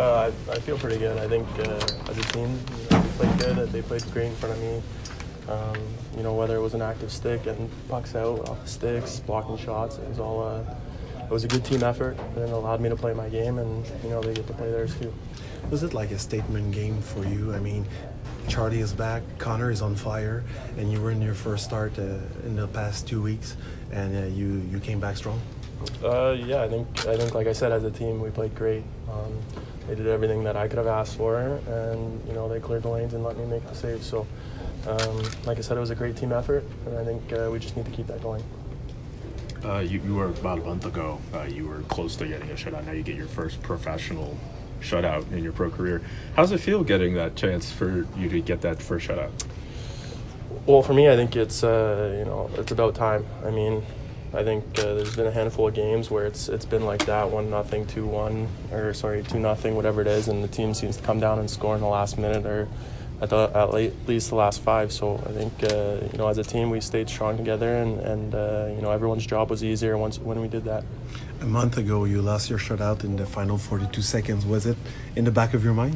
I feel pretty good. I think as a team, we played good. They played great in front of me. Whether it was an active stick and pucks out off the sticks, blocking shots, it was a good team effort and it allowed me to play my game, and they get to play theirs too. Was it like a statement game for you? I mean, Charlie is back, Connor is on fire, and you were in your first start in the past 2 weeks, and you came back strong. I think like I said, as a team, we played great. They did everything that I could have asked for, and they cleared the lanes and let me make the save. So, like I said, it was a great team effort, and I think we just need to keep that going. You were about a month ago. You were close to getting a shutout. Now you get your first professional shutout in your pro career. How does it feel getting that chance for you to get that first shutout? Well, for me, I think it's about time. I mean, I think there's been a handful of games where it's been like that, 1-0, 2-1, or 2-0, whatever it is, and the team seems to come down and score in the last minute or at least the last 5. So I think as a team we stayed strong together, and everyone's job was easier when we did that. A month ago, you lost your shutout in the final 42 seconds. Was it in the back of your mind?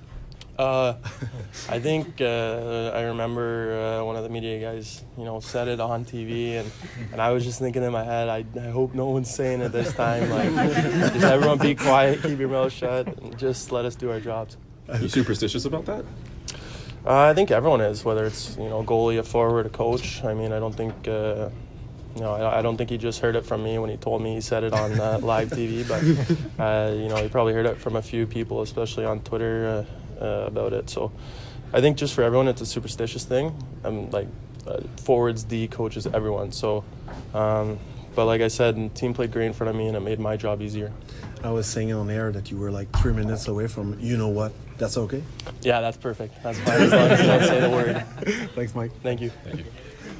I think I remember one of the media guys, said it on TV, and I was just thinking in my head, I hope no one's saying it this time. Just everyone be quiet, keep your mouth shut, and just let us do our jobs. Are you superstitious about that? I think everyone is, whether it's goalie, a forward, a coach. I mean, I don't think I don't think he just heard it from me when he told me he said it on live TV, but he probably heard it from a few people, especially on Twitter. About it. So I think just for everyone, it's a superstitious thing. Forwards, D, coaches, everyone. So, but like I said, the team played great in front of me, and it made my job easier. I was saying on air that you were like 3 minutes away from what. That's okay? Yeah, that's perfect. That's fine as long as you don't say the word. Thanks, Mike. Thank you. Thank you.